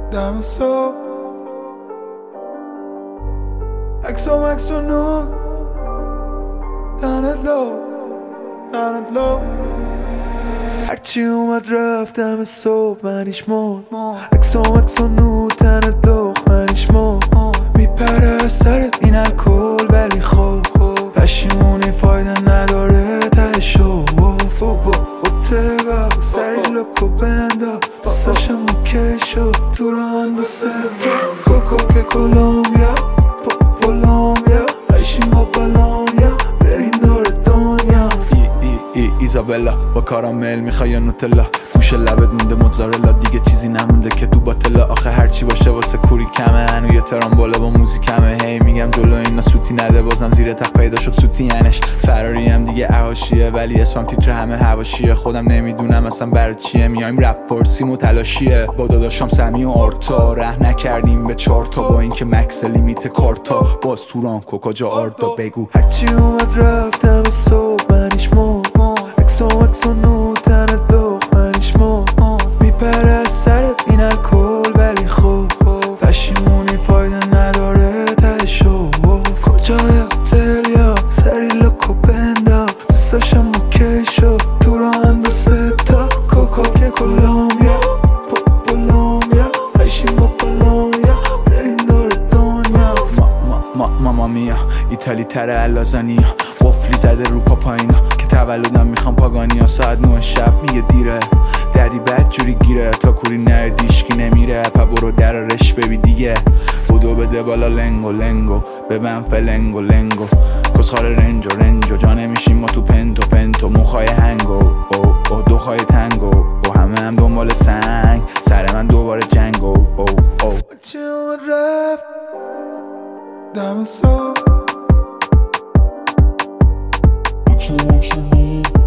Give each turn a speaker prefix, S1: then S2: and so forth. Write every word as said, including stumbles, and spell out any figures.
S1: دم صبح عکس و مکس و نور دهنت لو دهنت لو هرچی اومد رفت دم صبح منیش مرد عکس و مکس و نور دهنت لو منیش مرد میپره از سرت این الکل ولی خوب پشیمونی فایده نداره تهشو بوتگا سری لکو بندا دوستاشم مکشو تو رو اندسته کوکو که کولومبیا کولومبیا عیشیم با بالونیا بریم دور دنیا ای ای ای ایزابلا با کارامل میخوای یا نوتلا گوش لبت مونده موتزارلا دیگه چیزی نمونده که تو باطلا آخه هرچی باشه واسه کوری کمه هنو یه ترامبولا با موزیکمه هی میگم جلو اینا سوتی نده بازم زیر تخت پیدا شد سوتی ینش فراری هم دیگه احاشیه ولی اسمم تیتر همه هواشیه خودم نمیدونم اصلا برای چیه میایم رپ فارسیم و تلاشیه با داداشام سمی و آرتا ره نکردیم به چارتا با اینکه مکس لیمیت کارتا باز توران کوکا جا آردا بگو هرچی اومد رفتم صبح منیش مرد اکس و مکس و نور تنت لخ منیش مرد میپره از سرت این الکل ولی خوب پشیمونی فایده نداره تهشو کجای هتل یا سری لکو بندا دوستاشم مکشو تو رو اندسته تا کوکو که کولومبیا کولومبیا عیشیم با بالونیا بریم دور دنیا ماما میا ایتالی تره اللازانیا قفلی زده رو پاپاینا که تولدم میخوام پاگانیا ساعت نه شب میگه دیره دردی بد جوری گیره تا کوری نه دیشکی نمیره پا برو درارش ببی دیگه بودو بده بالا لنگو لنگو ببن فلنگو لنگو کسخار رنجو رنجو جا نمیشیم ما تو پنتو پنتو موخای هنگو او او دو خواهی تنگو او همه هم دنبال سنگ سر من دوباره جنگو او او چی اومد رفت دم صبح